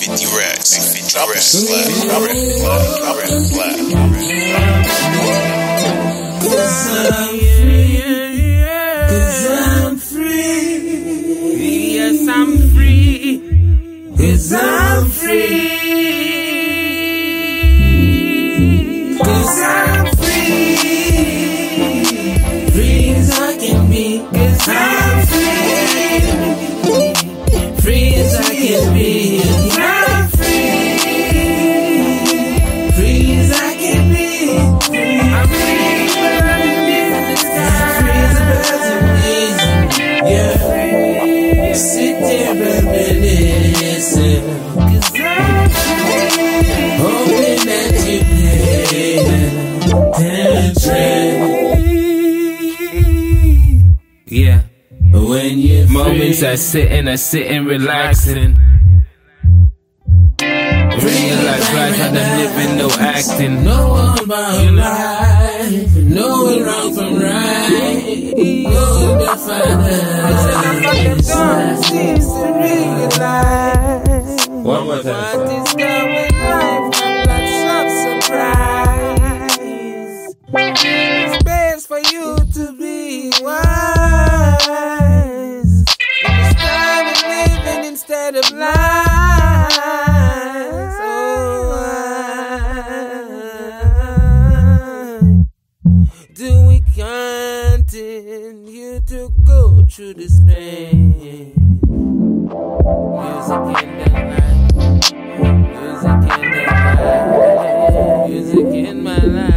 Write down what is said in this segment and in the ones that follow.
50 racks. Drop it, slap. Cause I'm free. Cause I'm free. Yes, I'm free. Cause I'm free. Cause I'm free. Free as I can be. Cause I'm free. Free as I can be. Cause I'm free. Free as I can be. I'm free. Free as a birds and bees. Yeah. Sit there and listen. Cause I'm free. Hoping that you pay attention. Yeah. When you Moments I sit and relaxing. Realize life I done living, no acting. know all about life, knowing wrong from right, knowing the finance. Seems to realize One more time. what is going on. Lots of surprise. It's best for you to be wise. It's time we're living instead of lies. Do we continue to go through this pain? Music in the night, music in the night, music in my life.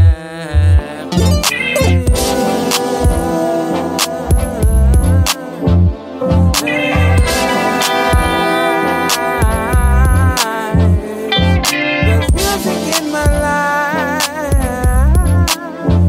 There's music in my life.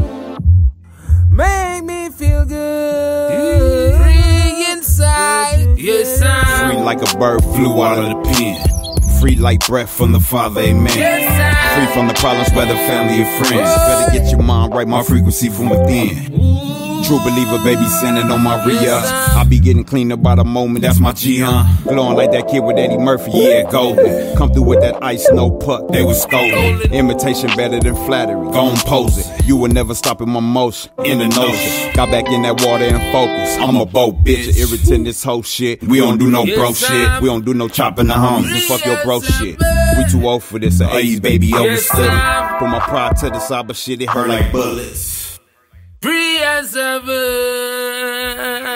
Make me feel good. Free inside. Yes, I'm Free like a bird flew out of the pen. Free like breath from the Father, amen. Free from the problems, whether family or friends. Better get your mind right, my frequency from within. True believer, baby, sending on my Rhea. I be getting cleaner by the moment, that's my G, huh? Glowing like that kid with Eddie Murphy, yeah, golden. Come through with that ice, no puck, they was stolen. Imitation better than flattery, gon' pose it. You will never stop in my motion, in the notion. Got back in that water and focus, I'm a boat bitch. Irritant this whole shit, we don't do no bro shit. We don't do no chopping the homes, and fuck your bro shit. We too old for this, the 80s baby overstood it. Put my pride to the side, but shit, it hurt like bullets. free as a bird.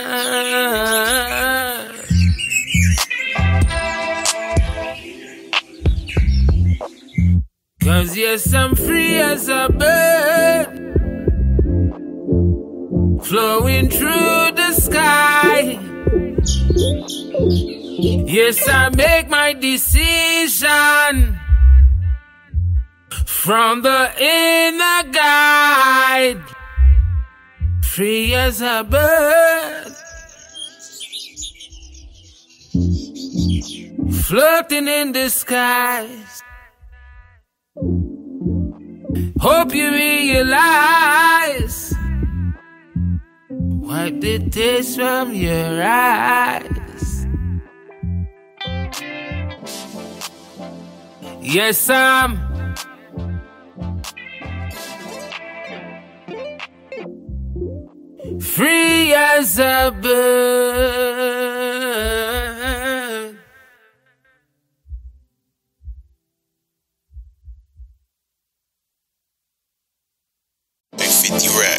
Cause yes, I'm free as a bird, flowing through the sky. Yes, I make my decision from the inner guide. Free as a bird, floating in the skies. Hope you realize, wipe the tears from your eyes. Yes, I'm free as a bird. Big 50 racks.